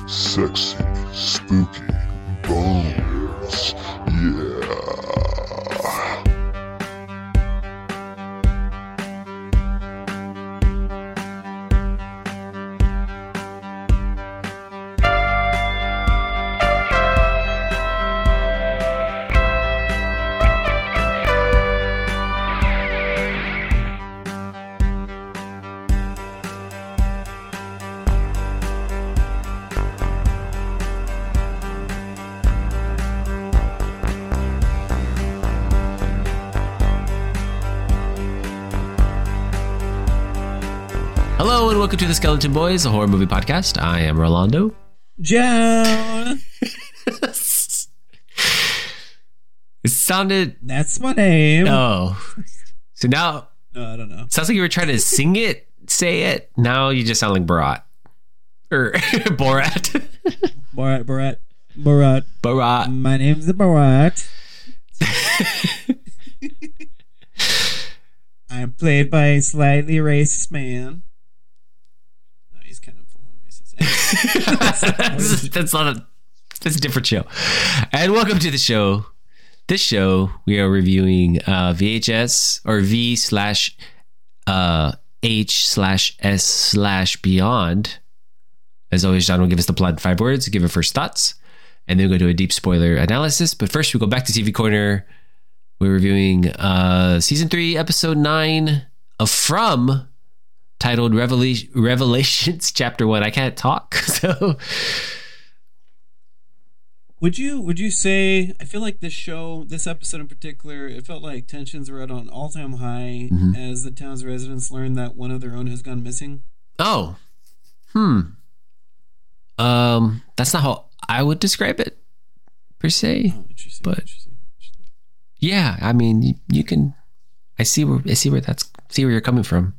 sexy, spooky bones. Yeah. Hello and welcome to the Skeleton Boys, a horror movie podcast. I am Rolando. Joan. It sounded... That's my name. Oh. So now... No, I don't know. It sounds like you were trying to sing it, say it. Now you just sound like Borat. Or Borat. Borat. My name's the Borat. I'm played by a slightly racist man. No, he's kind of full on racist. That's a different show. And welcome to the show. This show, we are reviewing VHS or V/H/S/Beyond. As always, John will give us the plot in 5 words, give our first thoughts, and then we'll go to a deep spoiler analysis. But first, we go back to TV Corner. We're reviewing Season 3, Episode 9 of From, titled Revelations, Chapter 1. I can't talk, so... Would you say, I feel like this episode in particular, it felt like tensions were at an all-time high as the town's residents learned that one of their own has gone missing? Oh. That's not how I would describe it, per se. Oh, interesting. But yeah, I mean, you can. I see where you're coming from.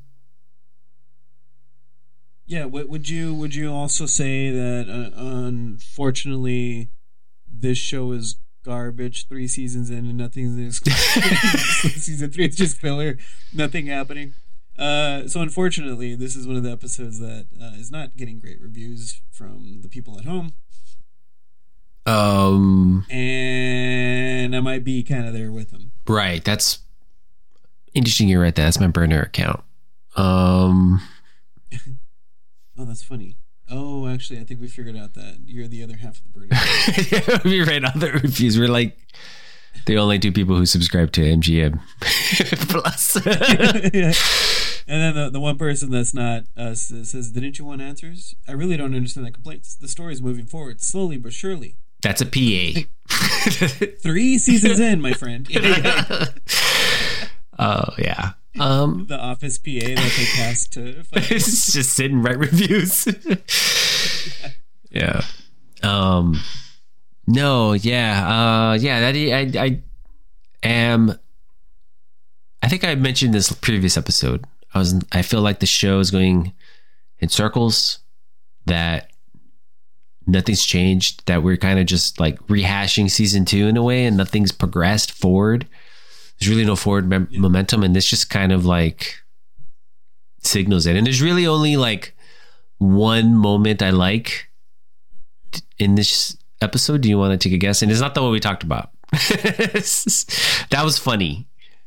Yeah, would you also say that unfortunately this show is garbage 3 seasons in and nothing is season 3 is just filler, nothing happening. So unfortunately, this is one of the episodes that is not getting great reviews from the people at home. And I might be kind of there with them. Right. That's interesting. You're right. That's my burner account. Oh, that's funny. Oh, actually, I think we figured out that you're the other half of the burner. Yeah, we read other reviews. We're like the only 2 people who subscribe to MGM Plus. Yeah. And then the one person that's not us says, "Didn't you want answers? I really don't understand the complaints. The story's moving forward slowly but surely." That's a PA. 3 seasons in, my friend. Oh, yeah. The office PA that they passed to. It's just sit and write reviews. Yeah. No, yeah. I am. I think I mentioned this previous episode. I feel like the show is going in circles, that nothing's changed, that we're kind of just like rehashing season 2 in a way, and nothing's progressed forward. There's really no forward momentum, and this just kind of like signals it. And there's really only like one moment I like in this episode. Do you want to take a guess? And it's not the one we talked about. That was funny.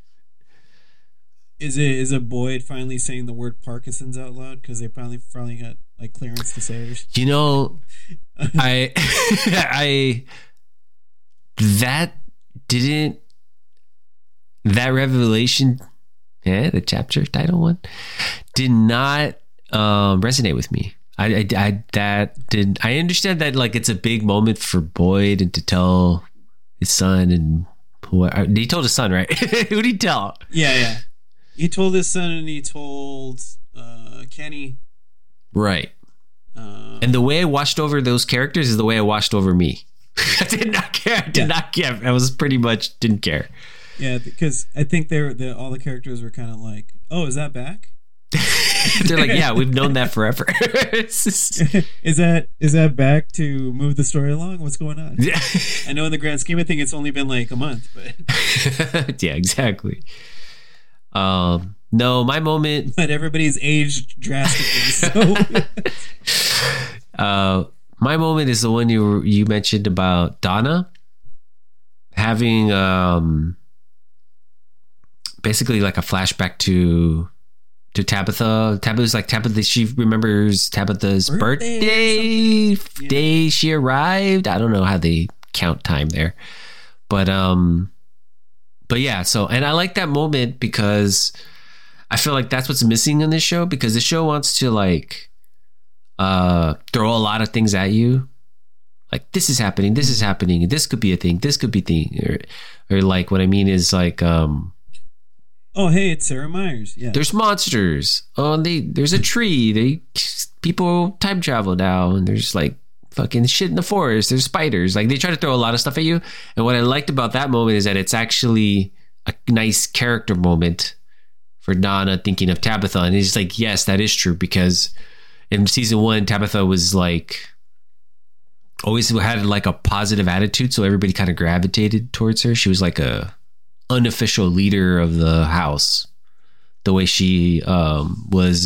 Is it Boyd finally saying the word Parkinson's out loud because they finally got like clearance to say it? You know, that revelation, the chapter title one, did not resonate with me. I understand that like it's a big moment for Boyd and to tell his son, and he told his son, right? Who did he tell? Yeah. He told his son and he told Kenny. Right. And the way I watched over those characters is the way I watched over me. I did not care. I was pretty much didn't care. Yeah, because I think all the characters were kind of like, "Oh, is that back?" They're like, "Yeah, we've known that forever." Is that back to move the story along? What's going on? Yeah. I know in the grand scheme of things, it's only been like a month, but yeah, exactly. No, my moment. But everybody's aged drastically. So, my moment is the one you mentioned about Donna having basically like a flashback to Tabitha. Tabitha. She remembers Tabitha's birthday day she arrived. I don't know how they count time there, but yeah. So, and I like that moment because I feel like that's what's missing in this show, because the show wants to like throw a lot of things at you. Like, this is happening, and this could be a thing, this could be a thing, or like what I mean is like, oh hey, it's Sarah Myers. Yeah, there's monsters. Oh, and there's a tree. People time travel now, and there's like fucking shit in the forest. There's spiders. Like, they try to throw a lot of stuff at you. And what I liked about that moment is that it's actually a nice character moment for Donna thinking of Tabitha, and it's like, yes, that is true, because in season 1, Tabitha was like, always had like a positive attitude, so everybody kind of gravitated towards her. She was like a unofficial leader of the house, the way she was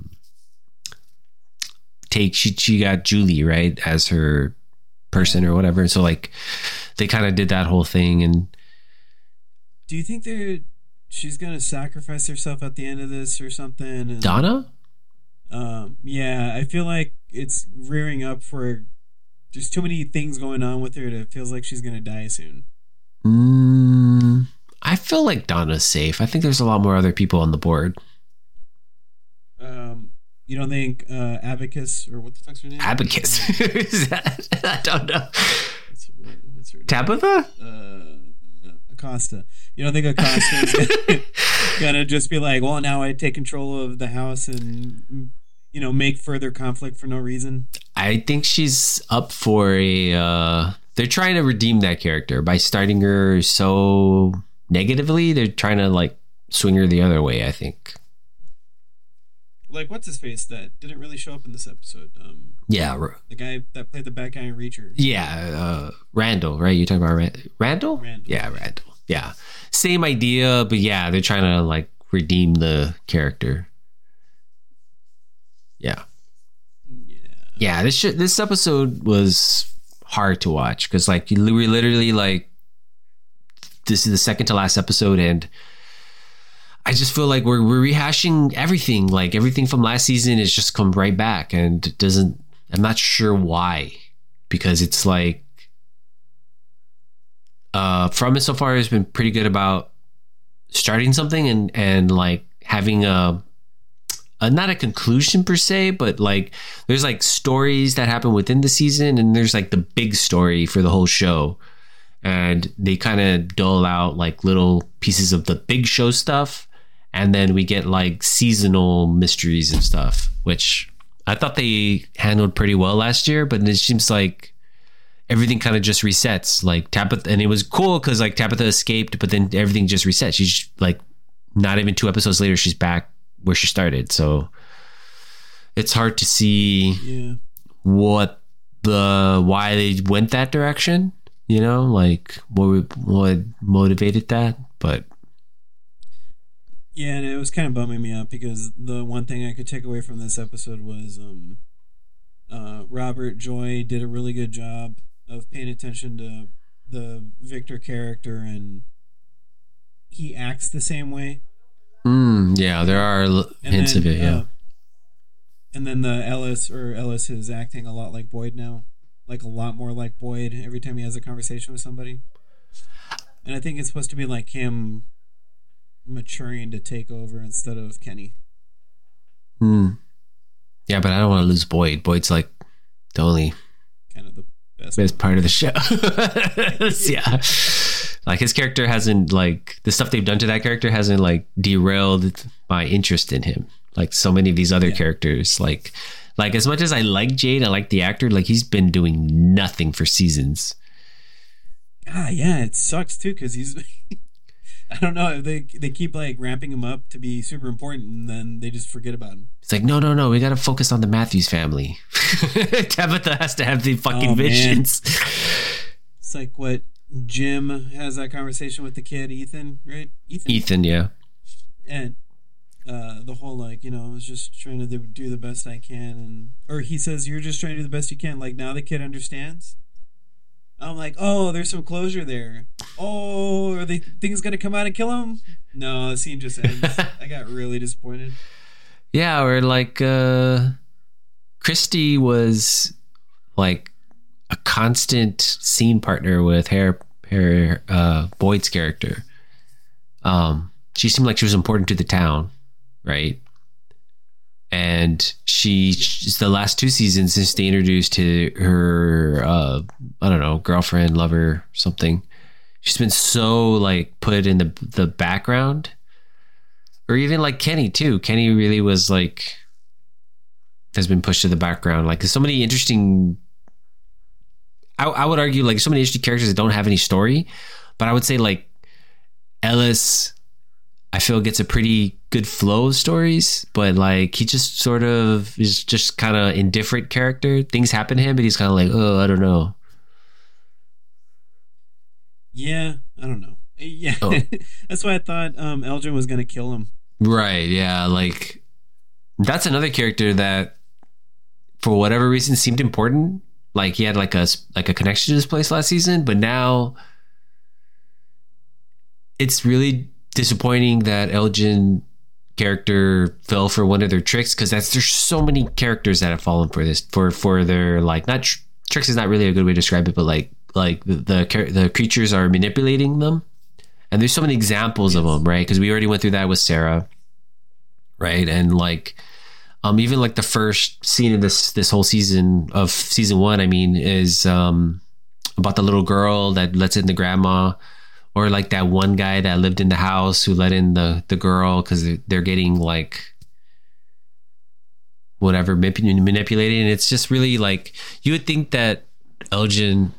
she got Julie, right, as her person or whatever. So like they kind of did that whole thing. And do you think she's gonna sacrifice herself at the end of this or something? And, Donna? Yeah, I feel like it's rearing up for. There's too many things going on with her. It feels like she's gonna die soon. I feel like Donna's safe. I think there's a lot more other people on the board. You don't think Abacus, or what the fuck's her name? Abacus? Who's that? I don't know. What's her name? Tabitha? Acosta. You don't think Acosta is gonna just be like, well, now I take control of the house and, you know, make further conflict for no reason? I think she's up for a... they're trying to redeem that character by starting her so negatively. They're trying to like swing her the other way, I think. Like, what's his face that didn't really show up in this episode? Yeah, the guy that played the bad guy in Reacher. Yeah, Randall, right? You're talking about Randall? Yeah, Randall. Yeah, same idea, but yeah, they're trying to like redeem the character. Yeah. This episode was hard to watch because like we literally like, this is the second to last episode, and I just feel like we're rehashing everything. Like everything from last season has just come right back, and I'm not sure why, because it's like From It so far has been pretty good about starting something and like having a not a conclusion per se, but like there's like stories that happen within the season, and there's like the big story for the whole show, and they kind of dole out like little pieces of the big show stuff, and then we get like seasonal mysteries and stuff, which I thought they handled pretty well last year. But it seems like everything kind of just resets. Like Tabitha, and it was cool because like Tabitha escaped, but then everything just resets. She's like, not even 2 episodes later, she's back where she started. So it's hard to see why they went that direction, you know, like what motivated that. But yeah, and it was kind of bumming me out because the one thing I could take away from this episode was Robert Joy did a really good job of paying attention to the Victor character, and he acts the same way. Yeah, there are hints of it, yeah. And then Ellis is acting a lot like Boyd now. Like a lot more like Boyd every time he has a conversation with somebody. And I think it's supposed to be like him maturing to take over instead of Kenny. Yeah, but I don't want to lose Boyd. Boyd's like the only kind of the best part of the show. Yeah. Like his character hasn't, like the stuff they've done to that character hasn't like derailed my interest in him. Like so many of these other characters, like as much as I like Jade, I like the actor, like he's been doing nothing for seasons. Yeah, it sucks too because he's I don't know, they keep like ramping him up to be super important, and then they just forget about him. It's like no, we got to focus on the Matthews family. Tabitha has to have the fucking visions. Man. It's like what Jim has that conversation with the kid Ethan, right? Ethan, yeah. And the whole like, you know, I was just trying to do the best I can, and or he says you're just trying to do the best you can. Like now the kid understands. I'm like, oh, there's some closure there. Oh, are they things gonna come out and kill him? No, the scene just ends. I got really disappointed. Yeah, or like Christy was like a constant scene partner with Boyd's character. She seemed like she was important to the town, right? And she's the last 2 seasons since they introduced her I don't know, girlfriend, lover, something. She's been so like put in the background. Or even like Kenny too. Kenny really was like has been pushed to the background. Like there's so many interesting, I would argue like so many interesting characters that don't have any story. But I would say like Ellis, I feel gets a pretty good flow of stories, but like he just sort of is just kind of indifferent character. Things happen to him, but he's kind of like, oh, I don't know. Yeah, I don't know. Yeah, Oh. that's why I thought Elgin was gonna kill him. Right, yeah, like that's another character that for whatever reason seemed important. Like he had like a connection to this place last season, but now it's really disappointing that Elgin character fell for one of their tricks, because there's so many characters that have fallen for this for their like not tricks is not really a good way to describe it, but like the creatures are manipulating them. And there's so many examples of them, right? Because we already went through that with Sarah, right? And like, even like the first scene of this whole season of season 1, I mean, is about the little girl that lets in the grandma, or like that one guy that lived in the house who let in the girl because they're getting like whatever manipulated. And it's just really like you would think that Elgin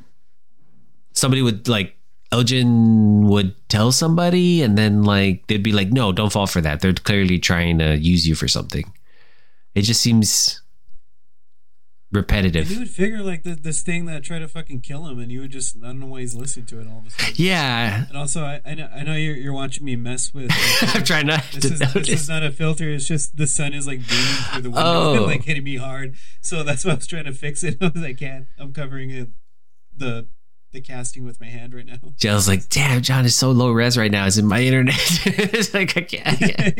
would tell somebody, and then like they'd be like, no, don't fall for that. They're clearly trying to use you for something. It just seems repetitive. And you would figure like this thing that tried to fucking kill him, and you would just, I don't know why he's listening to it all of a sudden. Yeah. And also, I know you're watching me mess with. Like, I'm trying not to notice. This is not a filter. It's just the sun is like beaming through the window and like hitting me hard. So that's why I was trying to fix it. I can't. I'm covering it, the casting with my hand right now. I was like, damn, John is so low res right now. Is it my internet? It's like I can't.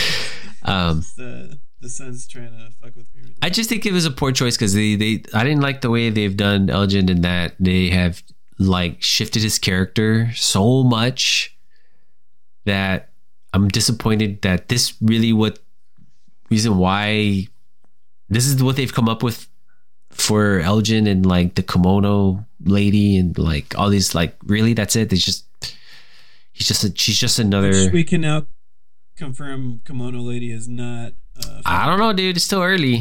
The sun's trying to fuck with me right now. I just think it was a poor choice because I didn't like the way they've done Elgin, in that they have like shifted his character so much that I'm disappointed that this really reason why this is what they've come up with for Elgin, and like the kimono lady and like all these, like, really, that's it. She's just another. Which we can now confirm kimono lady is not. I don't know, dude. It's still early.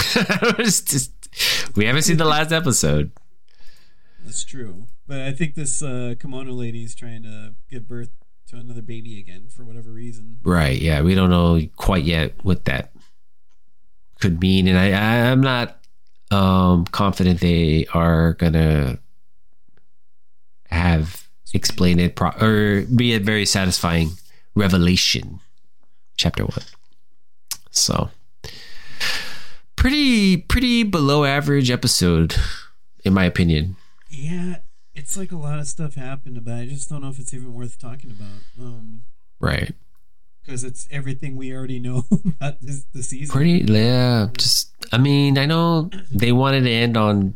We haven't seen the last episode. That's true, but I think this kimono lady is trying to give birth to another baby again for whatever reason. Right? Yeah, we don't know quite yet what that could mean, and I'm not confident they are gonna explain it or be a very satisfying revelation. Chapter 1. So pretty below average episode, in my opinion. Yeah, it's like a lot of stuff happened, but I just don't know if it's even worth talking about. Right. Because it's everything we already know about the season. I mean, I know they wanted to end on.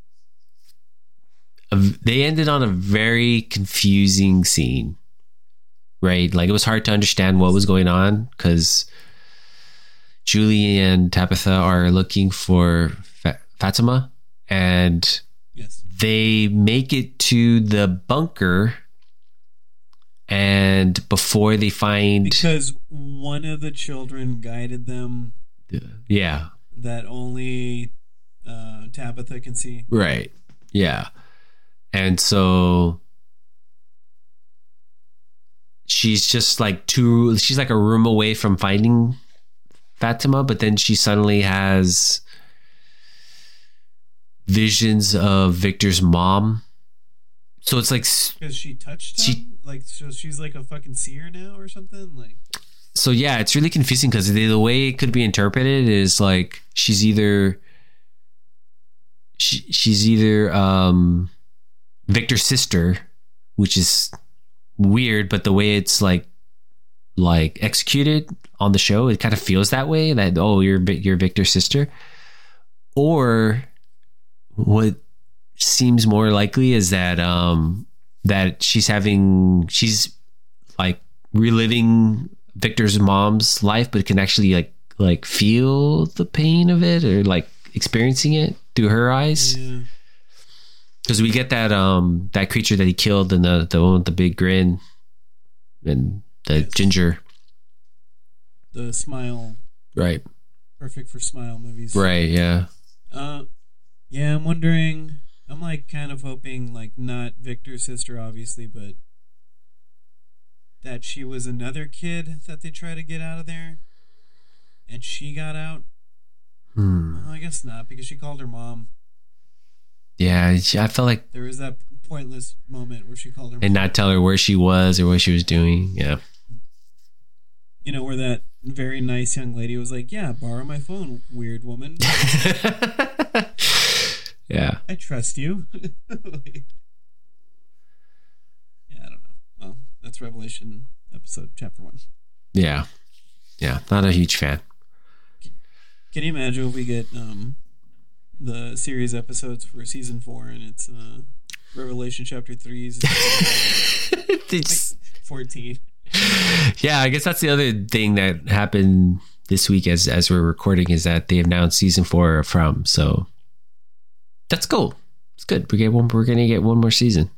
They ended on a very confusing scene, right? Like it was hard to understand what was going on because Julie and Tabitha are looking for Fatima, and yes, they make it to the bunker. And before they find, because one of the children guided them, yeah, that only Tabitha can see, right, yeah, and so she's like a room away from finding Fatima, but then she suddenly has visions of Victor's mom. So it's like because she touched him, like so she's like a fucking seer now or something. Like, So yeah, it's really confusing because the way it could be interpreted is like she's either Victor's sister, which is weird, but the way it's like executed on the show, it kind of feels that way, that you're Victor's sister. Or what seems more likely is that that she's like reliving Victor's mom's life, but can actually like feel the pain of it, or like experiencing it through her eyes. Yeah. Because we get that creature that he killed, and the one with the big grin, and the ginger, the smile, right? Perfect for smile movies, right? Yeah. Yeah. I'm wondering. I'm like kind of hoping, like, not Victor's sister, obviously, but that she was another kid that they try to get out of there, and she got out. Well, I guess not, because she called her mom. Yeah, I felt like there was that pointless moment where she called her and mom. not tell her where she was or what she was doing. Yeah. You know, where that very nice young lady was like, "Yeah, borrow my phone, weird woman." Yeah. I trust you. Yeah, I don't know. Well, that's Revelation episode chapter 1. Yeah. Yeah. Not a huge fan. Can you imagine if we get the series episodes for season 4 and it's Revelation chapter 3 is It's, like 14? Yeah, I guess that's the other thing that happened this week as we're recording, is that they announced season 4 from, so that's cool. It's good. We're gonna get one more season.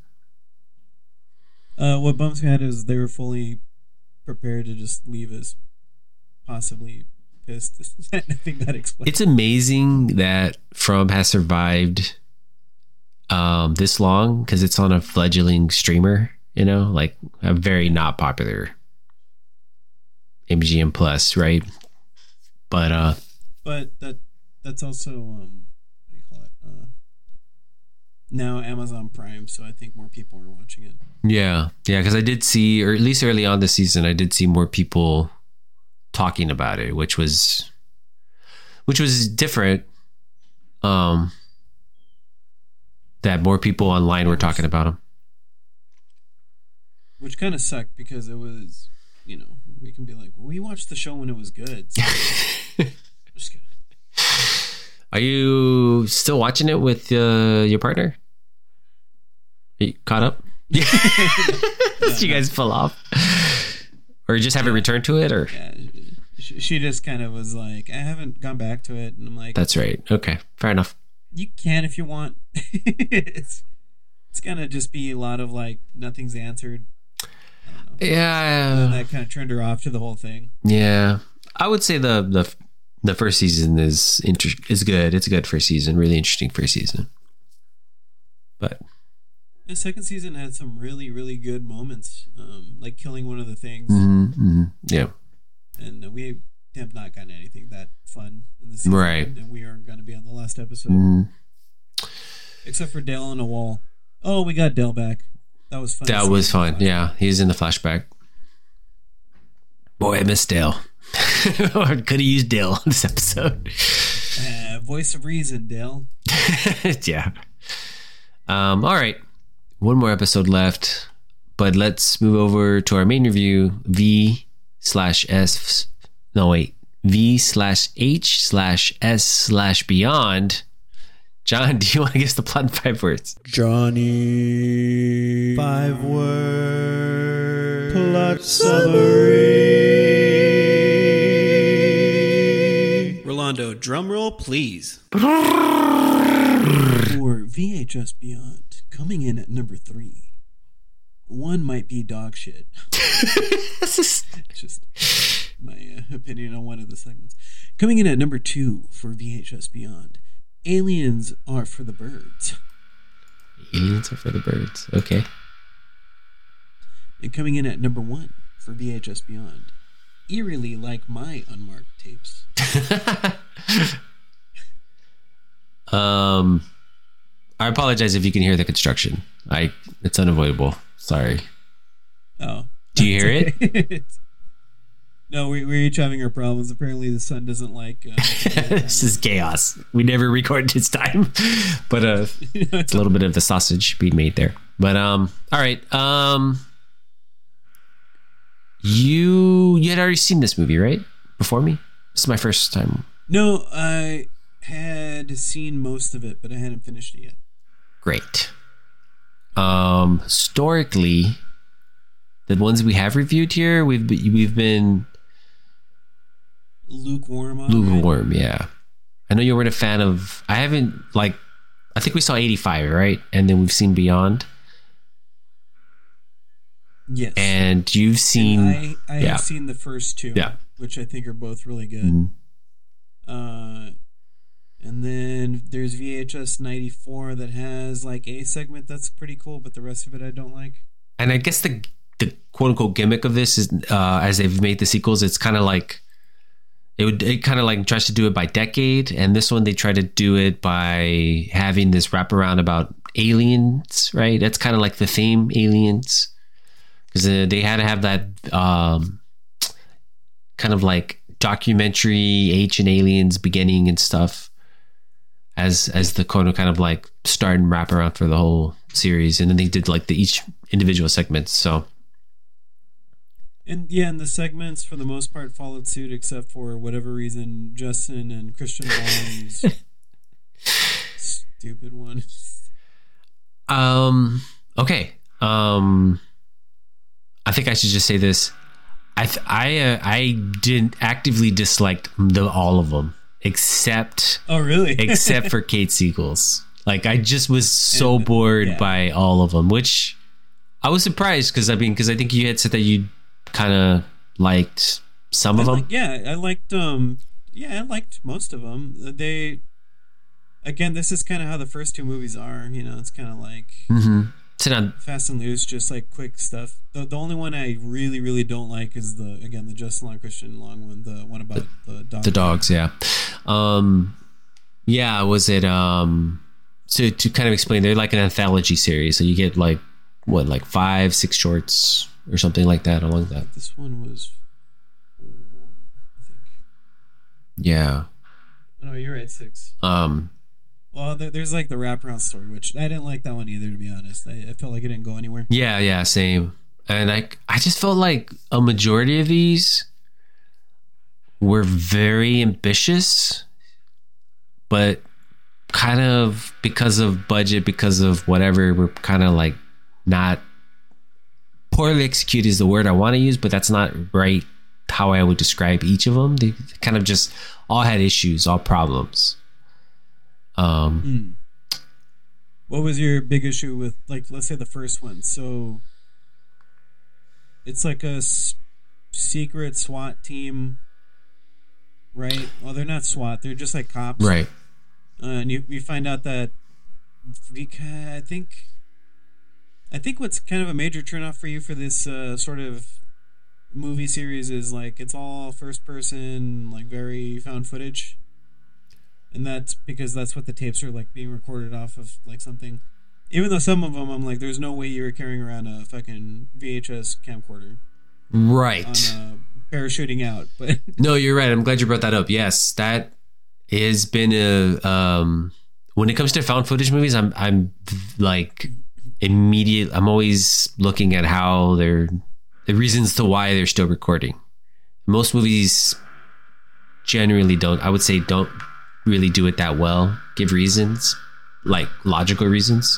What bumps me out is they were fully prepared to just leave us possibly pissed. I think that explains. It's amazing that From has survived this long, because it's on a fledgling streamer, you know, like a very not popular MGM Plus, right? But that's also what do you call it? Now Amazon Prime, so I think more people are watching it. yeah, because I did see, or at least early on this season, I did see more people talking about it, which was different. That more people online were talking about them, which kind of sucked, because it was, you know, we can be like, well, we watched the show when it was good. So just kidding. Are you still watching it with your partner? Are you caught up? Yeah. Did you guys pull off, or you just haven't returned to it, or? Yeah, she just kind of was like, I haven't gone back to it, and I'm like, That's right. Okay, fair enough. you can if you want. It's gonna just be a lot of like nothing's answered. I don't know. Yeah, And that kind of turned her off to the whole thing. yeah. I would say the first season is good. It's a good first season. Really interesting first season. But The second season had some really, really good moments, like killing one of the things. yeah, And we have not gotten anything that fun in the season. Right. And we are going to be on the last episode. Except for Dale on a wall. Oh, we got Dale back. That was fun. that was fun. Yeah, he's in the flashback. Boy, I miss Dale. Could have used Dale this episode. Voice of reason, Dale. Yeah. All right. One more episode left, but let's move over to our main review, V/S. No, wait. V/H/S/Beyond. John, do you want to give us the plot in 5 words? Johnny. 5 word plot summary. Rolando, drum roll, please. For VHS Beyond, coming in at number 3. 1 might be dog shit. Just my opinion on one of the segments. Coming in at number 2 for VHS Beyond, Aliens Are for the Birds. Aliens are for the birds. Okay. And coming in at number 1 for VHS Beyond, Eerily Like My Unmarked Tapes. I apologize if you can hear the construction. It's unavoidable. Sorry. Oh. Do you hear it? No, we're each having our problems. Apparently, the son doesn't like. This is chaos. We never recorded this time, but it's a little bit of the sausage being made there. But all right. You had already seen this movie, right? Before me. This is my first time. No, I had seen most of it, but I hadn't finished it yet. Great. Historically, the ones we have reviewed here, we've been lukewarm on lukewarm, yeah. I know you weren't a fan of. I haven't I think we saw 85, right? And then we've seen Beyond. Yes. And you've seen. And I have seen the first two, which I think are both really good. Mm-hmm. And then there's VHS 94 that has like a segment that's pretty cool, but the rest of it I don't like. And I guess the quote unquote gimmick of this is as they've made the sequels, it's kind of like it kind of like tries to do it by decade, and this one they try to do it by having this wraparound about aliens, right? That's kind of like the theme, aliens, because they had to have that kind of like documentary ancient aliens beginning and stuff as the kind of like start and wrap around for the whole series, and then they did like each individual segments. So. And the segments for the most part followed suit, except for whatever reason Justin and Christian Bond's stupid one. Okay. I think I should just say this. I didn't actively dislike all of them except. Oh really? Except for Kate Siegels. Like I just was so bored by all of them, which I was surprised because I think you had said that you kind of liked some of them. I liked I liked most of them. This is kind of how the first two movies are, it's kind of like Fast and Loose, just like quick stuff. The only one I really, really don't like is the Justin Long, Christian Long one, the one about the dogs. The dogs, yeah. Was it to kind of explain, they're like an anthology series, so you get like 5-6 shorts or something like that along that. This one was 4, I think. Yeah. No, you're right, 6. Well, there's like the wraparound story, which I didn't like that one either, to be honest. I felt like it didn't go anywhere. Yeah, same. And I just felt like a majority of these were very ambitious, but kind of because of budget, because of whatever, we're kind of like not poorly executed is the word I want to use, but that's not right how I would describe each of them. They kind of just all had issues, all problems. What was your big issue with, like, let's say the first one? So it's like a secret SWAT team, right? Well, they're not SWAT, they're just like cops, right? And you find out that I think what's kind of a major turnoff for you for this sort of movie series is like it's all first person, like very found footage. And that's because that's what the tapes are like being recorded off of, like something. Even though some of them, I'm like, there's no way you were carrying around a fucking VHS camcorder, right? On parachuting out, but no, you're right. I'm glad you brought that up. Yes, that has been a. When it comes to found footage movies, I'm like immediate. I'm always looking at how the reasons to why they're still recording. Most movies generally don't. I would say don't really do it that well, give reasons, like logical reasons.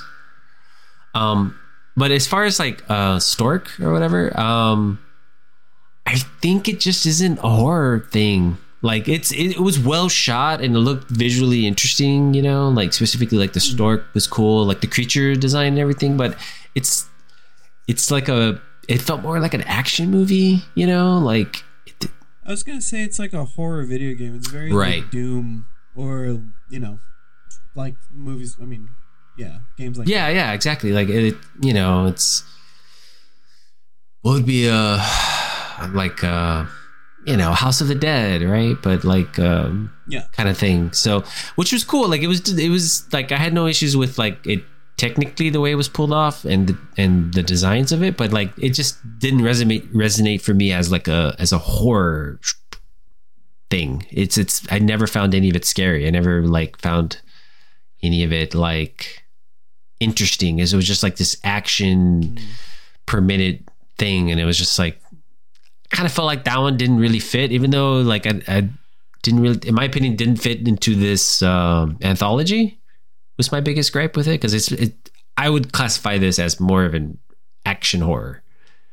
But as far as like Stork or whatever, I think it just isn't a horror thing. Like it was well shot and it looked visually interesting, like specifically like the stork was cool, like the creature design and everything, but it's like it felt more like an action movie, like I was gonna say it's like a horror video game. It's very right. Like Doom or like movies. I mean, games like that. Yeah, exactly. Like it, it's what would be like House of the Dead, right? But like kind of thing. So which was cool. Like it was like I had no issues with like it technically the way it was pulled off and the designs of it, but like it just didn't resonate for me as like as a horror thing. It's I never found any of it scary. I never like found any of it like interesting, as it was just like this action per minute thing, and it was just like kind of felt like that one didn't really fit, even though like I didn't really, in my opinion, didn't fit into this anthology. Was my biggest gripe with it, because I would classify this as more of an action horror.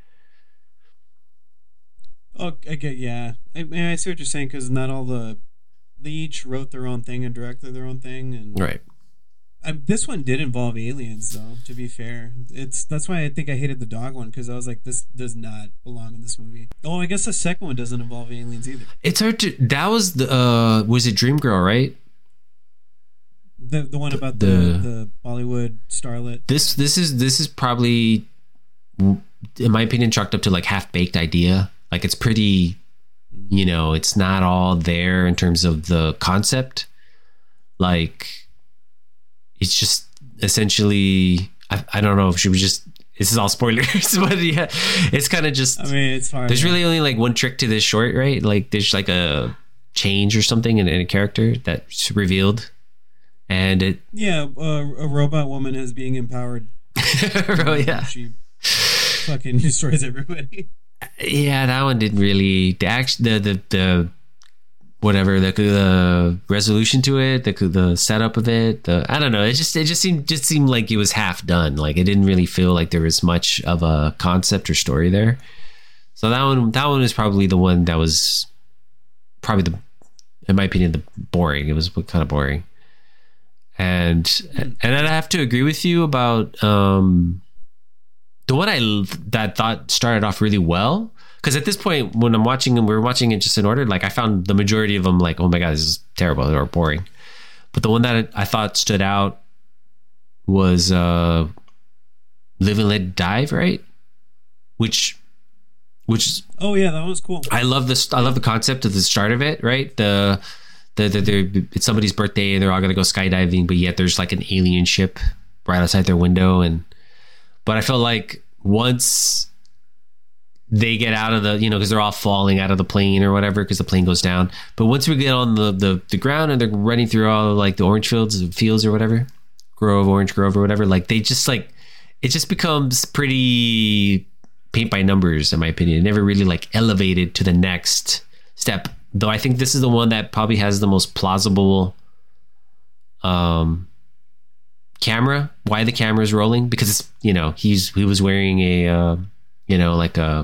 Oh, I get, yeah. I mean, I see what you're saying, because not all they each wrote their own thing and directed their own thing, and right. This one did involve aliens, though. To be fair, that's why I think I hated the dog one, because I was like, this does not belong in this movie. Oh, I guess the second one doesn't involve aliens either. It's hard to. That was the was it Dreamgirl, right? The one about the Bollywood starlet. This is probably, in my opinion, chalked up to like half-baked idea. Like it's pretty, it's not all there in terms of the concept. Like it's just essentially, I don't know if she was just, this is all spoilers, but yeah, it's kind of just, I mean, it's hard. There's really only like one trick to this short, right? Like there's like a change or something in a character that's revealed. And it, a robot woman is being empowered. Yeah, she fucking destroys everybody. Yeah, that one didn't really. The whatever the resolution to it, the setup of it. I don't know. It just seemed like it was half done. Like it didn't really feel like there was much of a concept or story there. So that one is probably the one that was probably in my opinion, the boring. It was kind of boring. And I have to agree with you about the one that thought started off really well, because at this point when I'm watching them, we're watching it just in order. Like I found the majority of them like, oh my god, this is terrible or boring. But the one that I thought stood out was Live and Let Die, right? Which oh yeah, that was cool. I love this. I love the concept of the start of it, right? It's somebody's birthday and they're all gonna go skydiving, but yet there's like an alien ship right outside their window. But I felt like once they get out of the, because they're all falling out of the plane or whatever, because the plane goes down. But once we get on the ground and they're running through all like the orange fields or whatever, orange grove or whatever, like they just like, it just becomes pretty paint by numbers in my opinion. It never really like elevated to the next step. Though I think this is the one that probably has the most plausible camera. Why the camera is rolling? Because it's, he was wearing a like a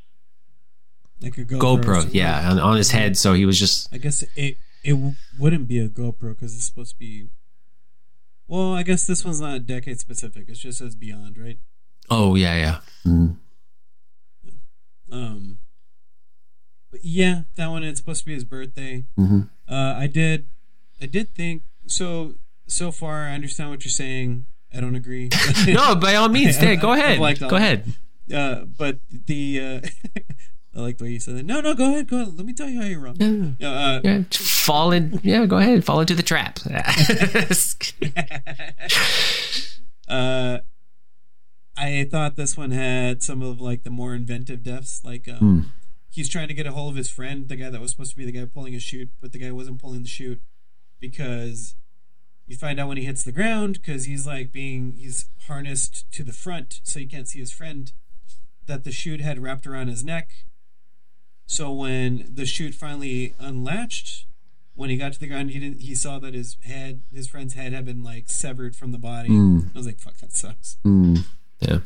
GoPro, yeah, on his head. So he was just. I guess it wouldn't be a GoPro because it's supposed to be. Well, I guess this one's not decade specific. It just says Beyond, right? Oh yeah. Mm-hmm. But yeah, that one, it's supposed to be his birthday. Mm-hmm. I did think so far. I understand what you're saying. I don't agree. No, by all means, go ahead. Go ahead. But the I like the way you said it. No, go ahead. Let me tell you how you're wrong. Fall in. Yeah, go ahead. Fall into the trap. I thought this one had some of like the more inventive deaths, like he's trying to get a hold of his friend, the guy that was supposed to be the guy pulling his chute, but the guy wasn't pulling the chute, because you find out when he hits the ground, because he's harnessed to the front so you can't see his friend, that the chute had wrapped around his neck. So when the chute finally unlatched, when he got to the ground, he saw that his friend's head had been like severed from the body. I was like, fuck, that sucks. Yeah.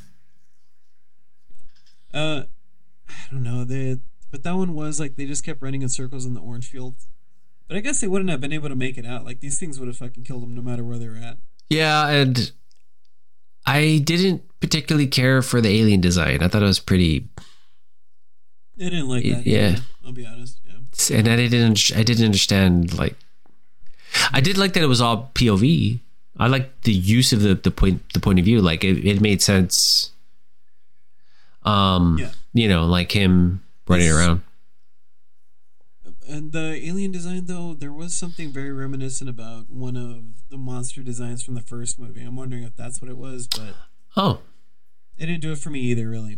I don't know. But that one was like they just kept running in circles in the orange field. But I guess they wouldn't have been able to make it out. Like these things would have fucking killed them no matter where they were at. Yeah, and I didn't particularly care for the alien design. I thought it was pretty. I didn't like that. Yeah, either, I'll be honest. Yeah. And I didn't understand. Like, I did like that it was all POV. I liked the use of the point of view. Like it made sense. Like him running around. And the alien design, though, there was something very reminiscent about one of the monster designs from the first movie. I'm wondering if that's what it was, but Oh. it didn't do it for me either, really.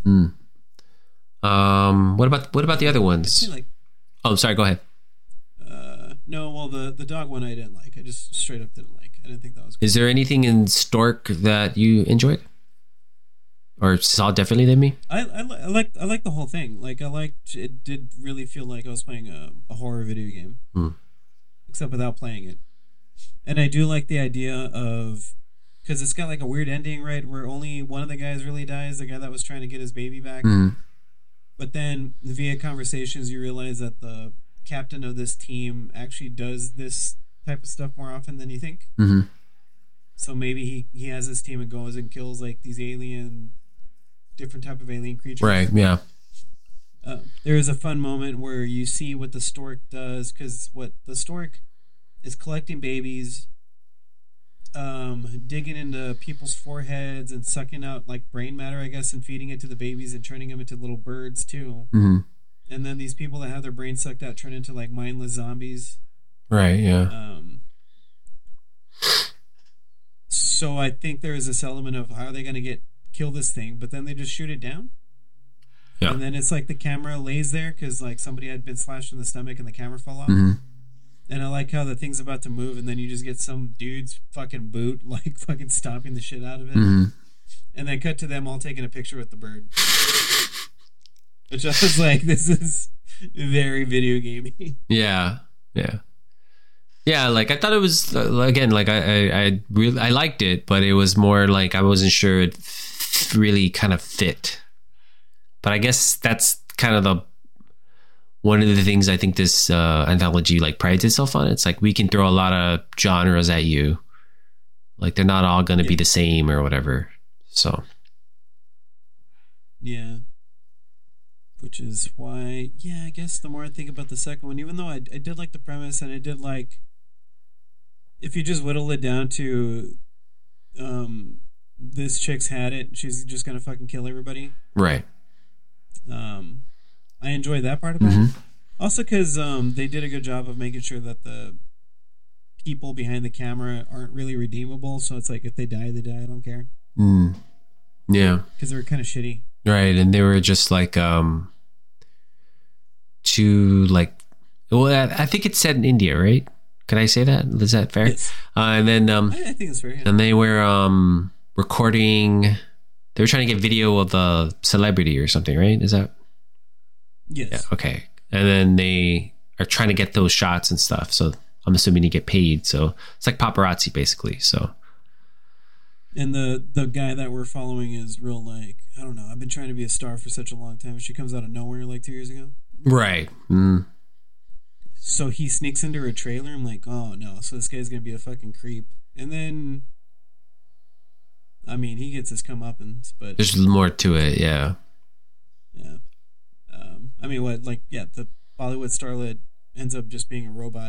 What about the other I ones? feel like, Oh, I'm sorry. Go ahead. no, well, the dog one I didn't like. I just straight up didn't like. I didn't think that was good. Is there anything in Stork that you enjoyed, or saw differently than me? I like the whole thing. Like, I liked it. Did really feel like I was playing a horror video game, except without playing it. And I do like the idea of, because it's got like a weird ending, right, where only one of the guys really dies, the guy that was trying to get his baby back. But then via conversations, you realize that the captain of this team actually does this type of stuff more often than you think. So maybe he has this team and goes and kills like these different type of alien creatures. Right. Yeah. There is a fun moment where you see what the stork does, because what the stork is collecting babies, digging into people's foreheads and sucking out like brain matter, I guess, and feeding it to the babies and turning them into little birds too. And then these people that have their brains sucked out turn into like mindless zombies. Right. Yeah. So I think there is this element of how are they going to kill this thing, but then they just shoot it down. Yeah. And then it's like the camera lays there because like somebody had been slashed in the stomach and the camera fell off. And I like how the thing's about to move and then you just get some dude's fucking boot like fucking stomping the shit out of it. And then cut to them all taking a picture with the bird. Which I was like, this is very video gamey. Yeah. Yeah. Yeah, like I thought it was again, like I really I liked it, but it was more like I wasn't sure it really kind of fit. But I guess that's kind of one of the things I think this anthology like prides itself on. It's like we can throw a lot of genres at you, like they're not all going to be the same or whatever. So yeah, which is why I guess the more I think about the second one, even though I did like the premise and I did like, if you just whittle it down to this chick's had it, she's just gonna fucking kill everybody. Right. I enjoyed that part about it. Also because they did a good job of making sure that the people behind the camera aren't really redeemable. So it's like if they die, they die. I don't care. Yeah. Because they were kind of shitty. Right, and they were just like to like, well, I think it's set in India, right? Can I say that? Is that fair? Yes. And then I think it's fair. Yeah. and they were recording. They were trying to get video of a celebrity or something, right? Is that? Yes. Yeah. Okay. And then they are trying to get those shots and stuff. So I'm assuming you get paid. So it's like paparazzi, basically. So. And the guy that we're following is real like, I don't know. I've been trying to be a star for such a long time. She comes out of nowhere like 2 years ago. Right. So he sneaks into her trailer. I'm like, oh no. So this guy's gonna be a fucking creep. And then, I mean, he gets his comeuppance, but there's more to it. Yeah. yeah. I mean, what? Like, yeah, the Bollywood starlet ends up just being a robot.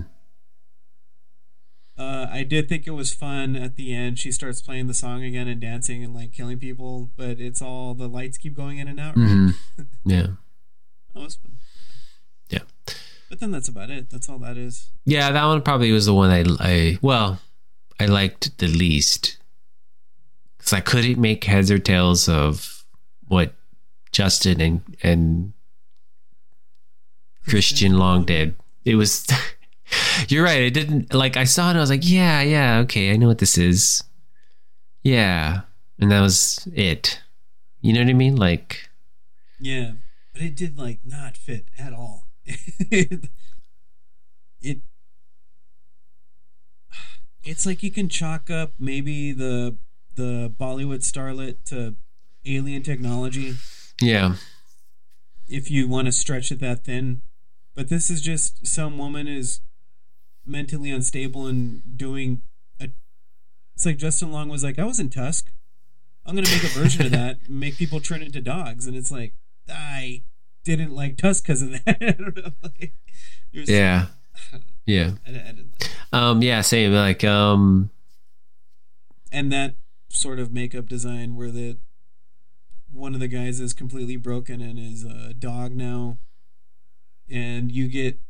I did think it was fun at the end. She starts playing the song again and dancing and like killing people, but it's all the lights keep going in and out. Right? Yeah. That was fun. Yeah. But then that's about it. That's all that is. Yeah, that one probably was the one I liked the least. Because I couldn't make heads or tails of what Justin and Christian Long did. It was... You're right. It didn't, like, I saw it and I was like, yeah, okay, I know what this is. Yeah. And that was it. You know what I mean? Like... Yeah. But it did, like, not fit at all. It's like you can chalk up maybe the Bollywood starlet to alien technology. Yeah. If you want to stretch it that thin. But this is just some woman is mentally unstable and doing it's like Justin Long was like, I was in Tusk. I'm going to make a version of that and make people turn into dogs. And it's like, I didn't like Tusk because of that. I don't know. Like, yeah. Yeah. I didn't like yeah, same. Like, and that sort of makeup design where one of the guys is completely broken and is a dog now. And you get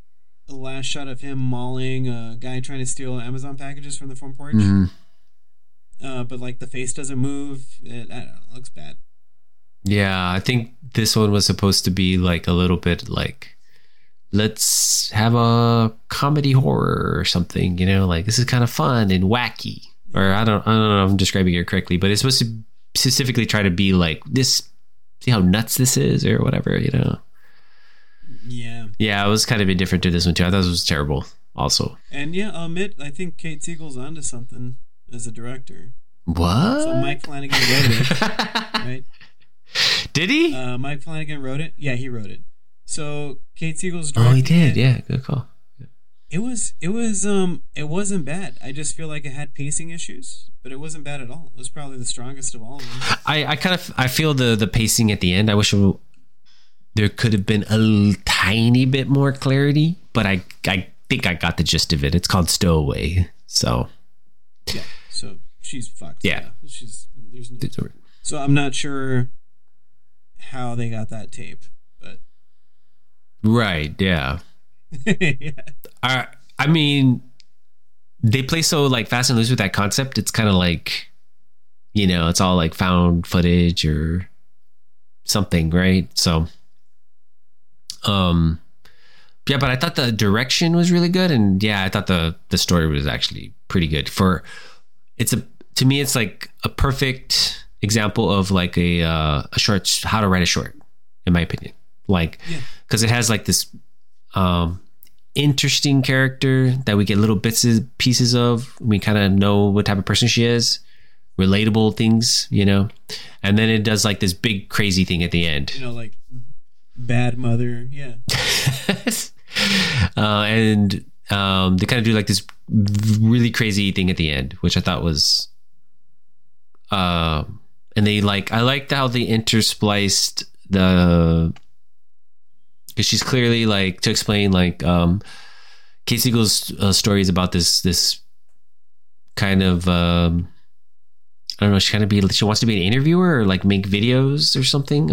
the last shot of him mauling a guy trying to steal Amazon packages from the front porch. But like the face doesn't move. I don't know, it looks bad. Yeah, I think this one was supposed to be like a little bit like, let's have a comedy horror or something, you know, like this is kind of fun and wacky. Or I don't know if I'm describing it correctly, but it's supposed to specifically try to be like this, see how nuts this is or whatever, you know. Yeah. Yeah, it was kind of indifferent to this one too. I thought it was terrible also. And yeah, I'll admit, I think Kate Siegel's onto something as a director. What? So Mike Flanagan wrote it, right? Did he? Mike Flanagan wrote it. Yeah, he wrote it. So Kate Siegel's Oh, he directing did. it. Yeah, good call. It wasn't bad. I just feel like it had pacing issues, but it wasn't bad at all. It was probably the strongest of all of them. I feel the pacing at the end. I wish there could have been a tiny bit more clarity, but I think I got the gist of it. It's called Stowaway. So yeah, so she's fucked. Yeah. So I'm not sure how they got that tape, but right, yeah. yeah. I mean, they play so like fast and loose with that concept. It's kind of like, you know, it's all like found footage or something, right? So, yeah, but I thought the direction was really good, and yeah, I thought the story was actually pretty good. To me, it's like a perfect example of like a short, how to write a short, in my opinion. Like, because it has like this interesting character that we get little bits and pieces of. We kind of know what type of person she is, relatable things, you know, and then it does like this big crazy thing at the end. You know, like bad mother, yeah. And they kind of do like this really crazy thing at the end, which I thought was, and they like, I liked how they interspliced because she's clearly like, to explain like Kate Siegel's story is about this kind of I don't know, she wants to be an interviewer or like make videos or something.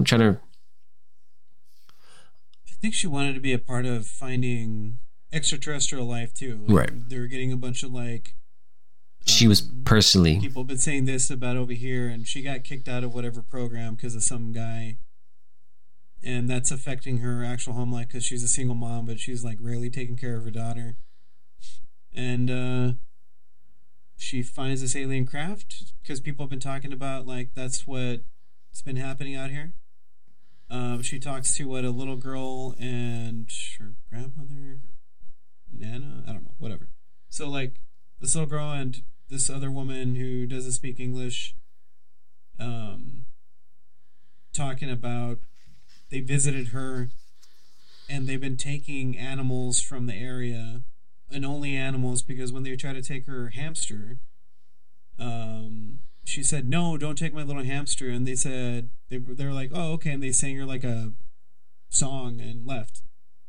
I think she wanted to be a part of finding extraterrestrial life too. Like, right. They were getting a bunch of like. She was personally. People have been saying this about over here, and she got kicked out of whatever program because of some guy. And that's affecting her actual home life because she's a single mom, but she's like rarely taking care of her daughter. And she finds this alien craft because people have been talking about like that's what's been happening out here. She talks to a little girl and her grandmother, Nana, I don't know, whatever. So like this little girl and this other woman who doesn't speak English, talking about they visited her and they've been taking animals from the area, and only animals, because when they tried to take her hamster, she said, no, don't take my little hamster. And they said, they were like, oh, okay. And they sang her like a song and left.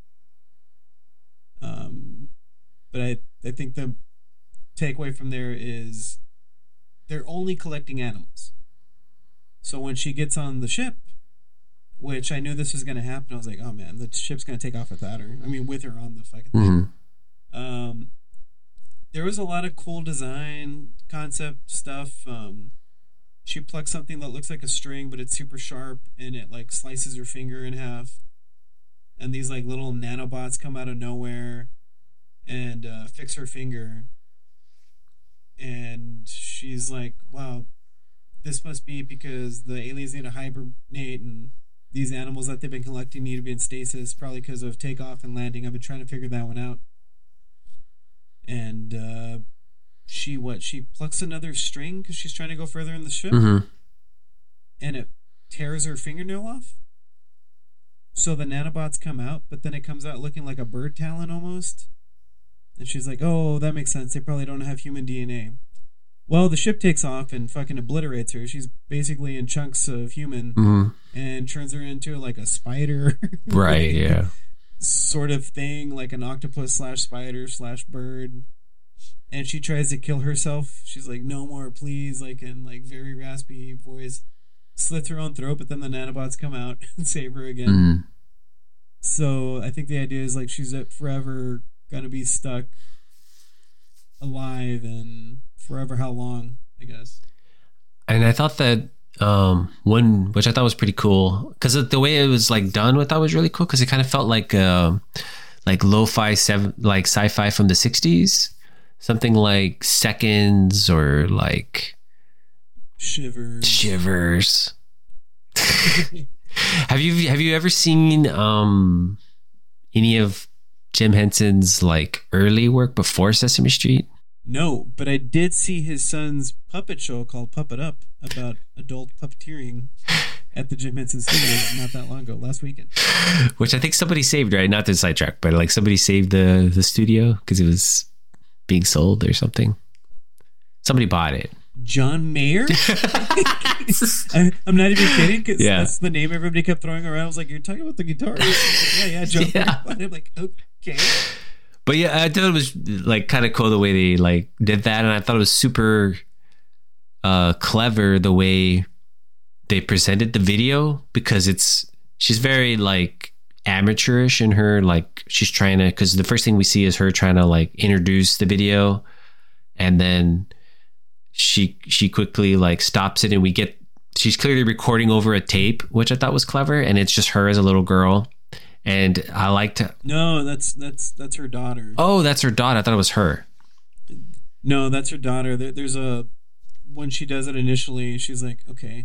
But I think the takeaway from there is they're only collecting animals. So when she gets on the ship, which I knew this was going to happen, I was like, oh man, the ship's going to take off without her. I mean, with her on the fucking thing. Mm-hmm. There was a lot of cool design concept stuff. She plucks something that looks like a string, but it's super sharp, and it like slices her finger in half. And these like little nanobots come out of nowhere and fix her finger. And she's like, wow, this must be because the aliens need to hibernate, and these animals that they've been collecting need to be in stasis, probably because of takeoff and landing. I've been trying to figure that one out. And she plucks another string because she's trying to go further in the ship. Mm-hmm. And it tears her fingernail off. So the nanobots come out, but then it comes out looking like a bird talon almost. And she's like, oh, that makes sense. They probably don't have human DNA. Well, the ship takes off and fucking obliterates her. She's basically in chunks of human, mm-hmm. and turns her into like a spider. Right, yeah. Sort of thing, like an octopus / spider / bird. And she tries to kill herself. She's like, no more, please, like in like very raspy voice. Slits her own throat, but then the nanobots come out and save her again. Mm. So I think the idea is like she's forever gonna be stuck alive and forever how long, I guess. And I thought that one, which I thought was pretty cool, because the way it was like done, I thought was really cool, because it kind of felt like lo-fi like sci-fi from the 60s, something like Seconds or like Shivers. Have you ever seen any of Jim Henson's like early work before Sesame Street? No, but I did see his son's puppet show called Puppet Up about adult puppeteering at the Jim Henson Studios not that long ago, last weekend. Which I think somebody saved, right? Not to sidetrack, but like somebody saved the studio because it was being sold or something. Somebody bought it. John Mayer? I'm not even kidding, because Yeah. that's the name everybody kept throwing around. I was like, you're talking about the guitarist? Yeah, John Yeah. Mayer. I'm like, okay. But yeah, I thought it was like kind of cool the way they like did that, and I thought it was super clever the way they presented the video, because she's very like amateurish in her, like she's trying to, because the first thing we see is her trying to like introduce the video, and then she quickly like stops it, and she's clearly recording over a tape, which I thought was clever, and it's just her as a little girl. And I liked it. No, that's her daughter. Oh, that's her daughter. I thought it was her. No, that's her daughter. There's when she does it initially, she's like, okay,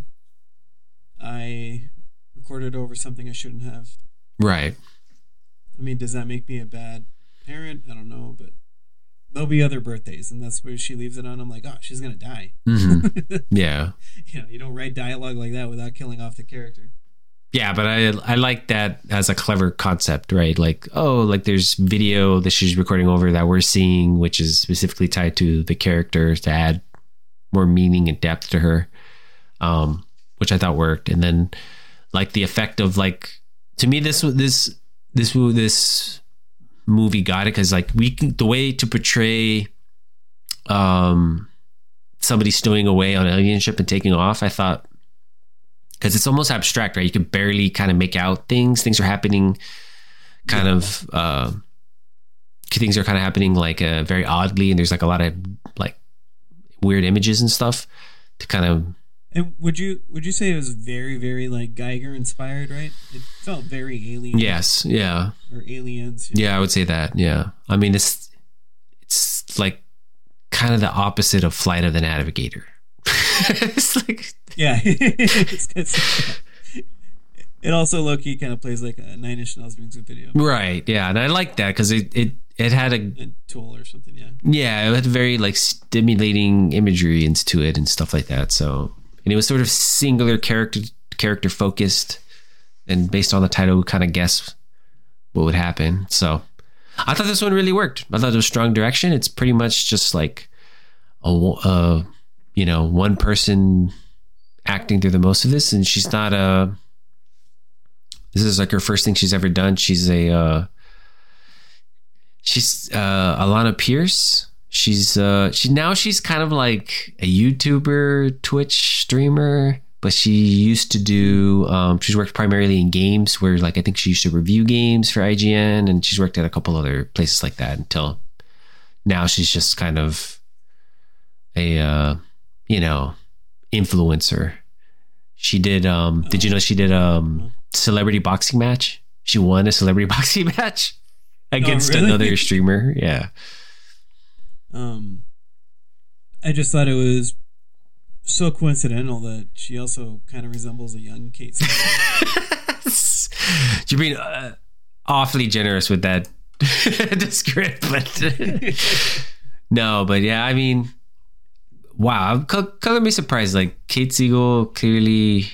I recorded over something I shouldn't have. Right. I mean, does that make me a bad parent? I don't know, but there'll be other birthdays, and that's where she leaves it on. I'm like, oh, she's gonna die. Mm-hmm. Yeah. You don't write dialogue like that without killing off the character. Yeah, but I like that as a clever concept, right? Like, oh, like there's video that she's recording over that we're seeing, which is specifically tied to the character to add more meaning and depth to her, which I thought worked. And then, like the effect of like, to me, this movie got it, because like the way to portray somebody stowing away on an alien ship and taking off, I thought. Because it's almost abstract, right? You can barely kind of make out things. Things are happening kind of happening like very oddly, and there's like a lot of like weird images and stuff to kind of. And would you say it was very, very like Geiger inspired, right? It felt very alien. Yes, yeah. Or Aliens. Yeah, I would say that. Yeah, I mean it's like kind of the opposite of Flight of the Navigator. It's like. Yeah. It also low-key kind of plays like a Nine Inch Nails music video. Right, yeah. And I like that because it had a Tool or something, yeah. Yeah, it had very like stimulating imagery into it and stuff like that. So, and it was sort of singular character focused, and based on the title, we kind of guess what would happen. So I thought this one really worked. I thought it was strong direction. It's pretty much just like one person acting through the most of this, and she's not this is like her first thing she's ever done. She's Alana Pierce. She's kind of like a YouTuber, Twitch streamer, but she used to do she's worked primarily in games, where like I think she used to review games for IGN, and she's worked at a couple other places like that until now. She's just kind of a influencer. She did did you know she did celebrity boxing match? She won a celebrity boxing match against another streamer. Yeah. I just thought it was so coincidental that she also kind of resembles a young Kate Siegel. You're being awfully generous with that description. No, but yeah, I mean, wow, I'm color me surprised. Like Kate Siegel clearly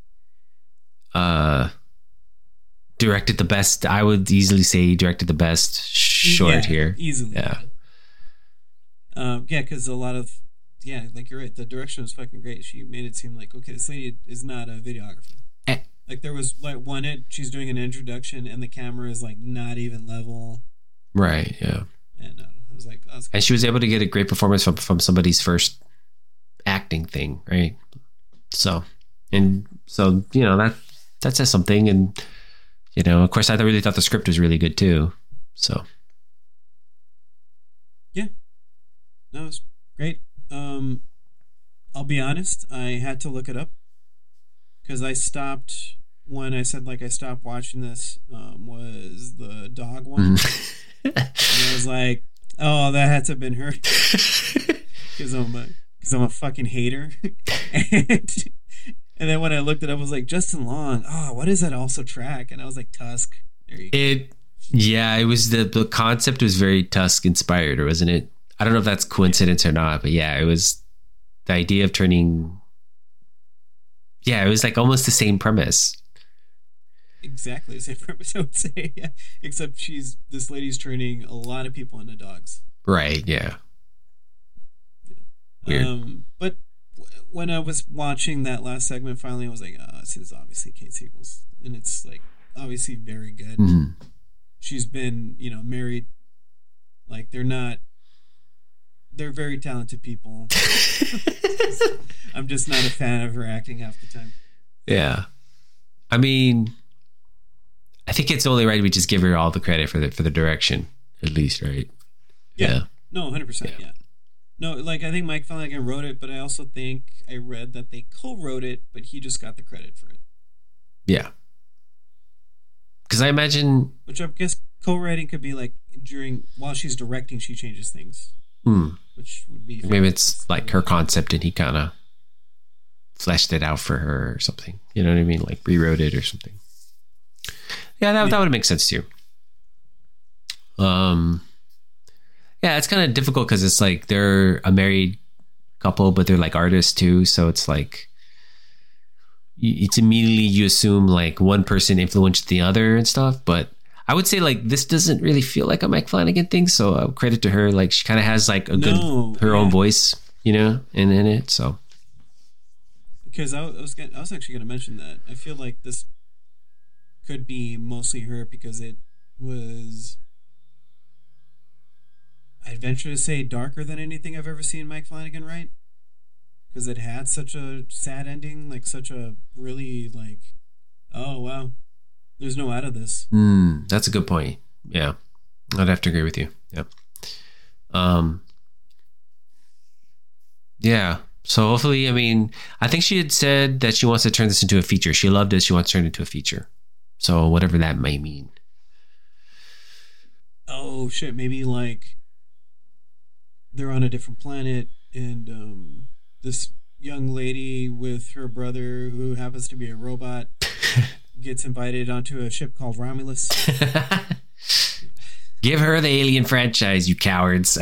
directed the best. I would easily say directed the best short here. Easily. Yeah. Because a lot of like you're right. The direction was fucking great. She made it seem like, okay, this lady is not a videographer. Like there was like she's doing an introduction and the camera is like not even level. Right. Yeah. And I was like, cool. And she was able to get a great performance from somebody's first acting thing, right? So that says something. And of course, I really thought the script was really good too. So No, it's great. I'll be honest. I had to look it up because I stopped when I said like I stopped watching this. Was the dog one? And I was like, oh, that had to have been her because I'm a fucking hater. and and then when I looked it up, I was like Justin Long. Oh, what is that also track? And I was like Tusk. There you go. It was the concept was very Tusk inspired, or wasn't it? I don't know if that's coincidence or not, but yeah, it was the idea of turning. Yeah, it was like almost the same premise. Exactly the same premise, I would say. Yeah. Except this lady's turning a lot of people into dogs. Right. Yeah. Weird. But when I was watching that last segment, finally, I was like, oh, this is obviously Kate Siegels. And it's like obviously very good. Mm-hmm. She's been, married. Like they're very talented people. I'm just not a fan of her acting half the time. Yeah. I mean, I think it's only right we just give her all the credit for the direction, at least, right? Yeah. No, 100%. Yeah. No, like I think Mike Flanagan wrote it, but I also think I read that they co-wrote it, but he just got the credit for it. Yeah. Because I imagine, which I guess co-writing could be like while she's directing, she changes things, which would be maybe it's like her concept and he kind of fleshed it out for her or something. You know what I mean? Like rewrote it or something. Yeah, that would make sense too. Yeah, it's kind of difficult because it's like they're a married couple, but they're like artists too. So it's like it's immediately you assume like one person influenced the other and stuff. But I would say like this doesn't really feel like a Mike Flanagan thing. So credit to her. Like she kind of has like her own voice, in it. So because I was actually going to mention that I feel like this could be mostly her because it was, I'd venture to say, darker than anything I've ever seen Mike Flanagan write. Because it had such a sad ending, like such a really like, oh wow, there's no out of this. That's a good point. Yeah, I'd have to agree with you. Yep. Yeah. So hopefully, I mean, I think she had said that she wants to turn this into a feature. She loved it. She wants to turn it into a feature. So whatever that may mean. Oh shit! Maybe like they're on a different planet, and this young lady with her brother, who happens to be a robot, gets invited onto a ship called Romulus. Give her the Alien franchise, you cowards.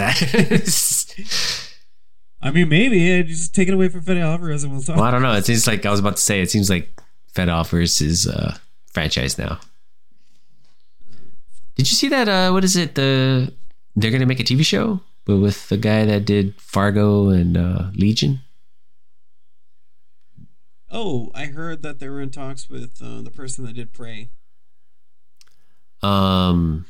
I mean, maybe just take it away from Fede Alvarez and we'll talk. Well, I don't know. It seems like I was about to say. It seems like Fede Alvarez is franchise now. Did you see that? What is it? They're going to make a TV show, but with the guy that did Fargo and Legion. Oh, I heard that they were in talks with the person that did Prey. Right,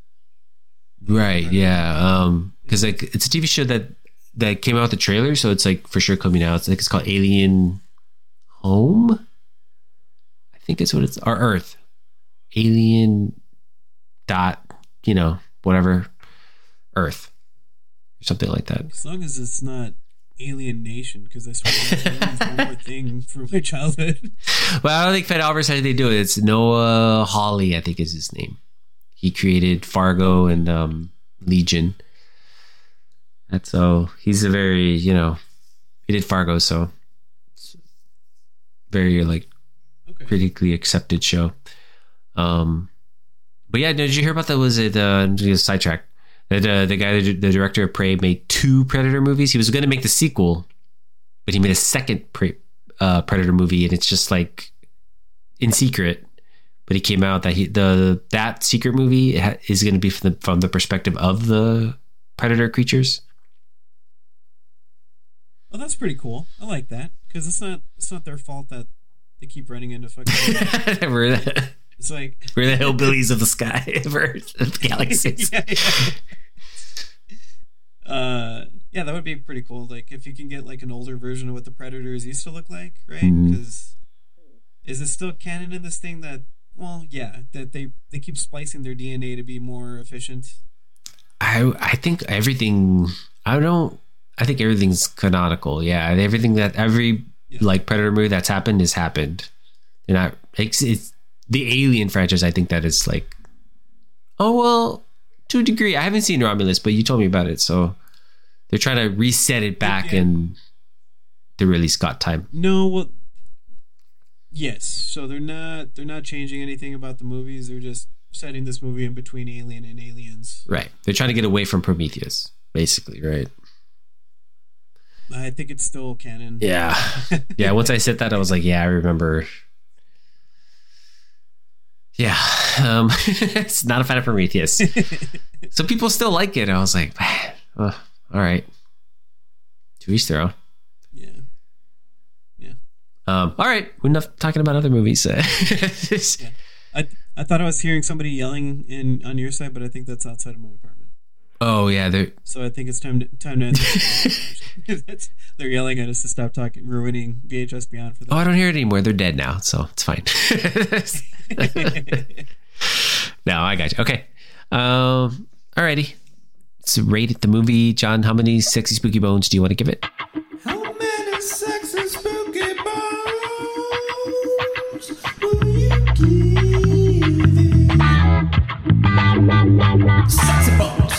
yeah. Because like it's a TV show that came out with the trailer, so it's like for sure coming out. It's like it's called Alien Home. I think it's what it's or Earth. Alien dot, whatever, Earth or something like that. As long as it's not Alien Nation, because I swear that's one more thing from my childhood. Well, I don't think Fede Alvarez had anything to do with it. It's Noah Hawley, I think is his name. He created Fargo and Legion. That's so he's a very, he did Fargo, so it's very like critically accepted show. But yeah, did you hear about that? Was it sidetrack? That the guy, the director of Prey, made 2 Predator movies. He was going to make the sequel, but he made a second Predator movie, and it's just like in secret. But he came out that that secret movie is going to be from the perspective of the Predator creatures. Well, that's pretty cool. I like that because it's not their fault that they keep running into fucking. It's like we're the hillbillies of the sky, of galaxies. Yeah, that would be pretty cool. Like if you can get like an older version of what the Predators used to look like, right? Because is it still canon in this thing that? Well, yeah, that they keep splicing their DNA to be more efficient. I think everything. I don't I think everything's canonical. Yeah, every like Predator movie that's happened has happened. They're not. It's the Alien franchise. I think that is like, oh well, to a degree. I haven't seen Romulus, but you told me about it, so they're trying to reset it back in the Ridley Scott time. No, well, yes. So they're not changing anything about the movies. They're just setting this movie in between Alien and Aliens. Right. They're trying to get away from Prometheus, basically. Right. I think it's still canon. Yeah. Yeah. Once I said that, I was like, yeah, I remember. Yeah. It's not a fan of Prometheus. So people still like it. I was like, all right. To each their own. Yeah. Yeah. All right. We're not talking about other movies. Yeah. I thought I was hearing somebody yelling on your side, but I think that's outside of my apartment. Oh yeah, so I think it's time to end. They're yelling at us to stop talking, ruining VHS Beyond for them. Oh, I don't hear it anymore. They're dead now, so it's fine. No, I got you. Okay. Alrighty. Let's rate it, the movie. John, how many sexy spooky bones do you want to give it? How many sexy spooky bones will you give it? Sexy bones.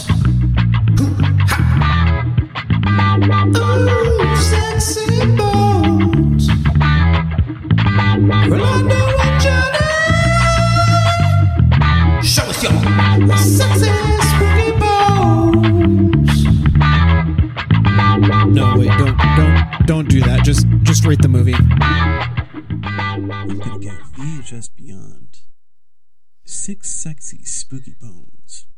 Ooh, sexy bones. Well, I know what you need. Show us your sexy spooky bones. No, wait, don't do that. Just rate the movie. I'm gonna give VHS Beyond 6 sexy spooky bones.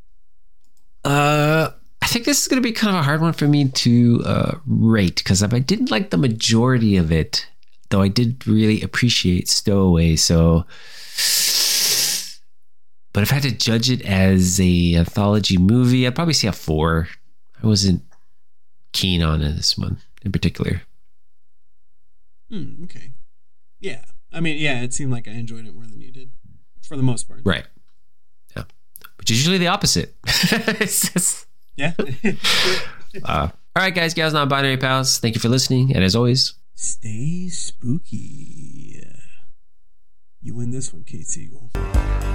I think this is going to be kind of a hard one for me to rate because I didn't like the majority of it, though I did really appreciate Stowaway. So, but if I had to judge it as a anthology movie, I'd probably say a 4. I wasn't keen on this one in particular. Okay. Yeah. I mean, yeah, it seemed like I enjoyed it more than you did, for the most part. Right. Yeah. Which is usually the opposite. It's just... Yeah. All right, guys, gals, non-binary pals. Thank you for listening. And as always, stay spooky. You win this one, Kate Siegel.